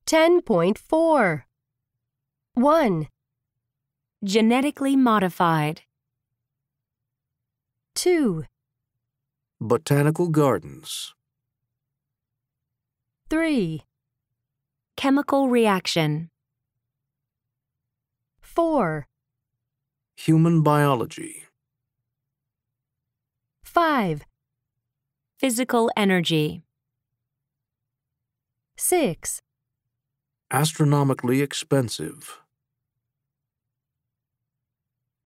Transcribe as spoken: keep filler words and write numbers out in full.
ten point four. one, Genetically modified. two, Botanical gardens. three, Chemical reaction. four, Human biology. five, Physical energy. six, Astronomically expensive.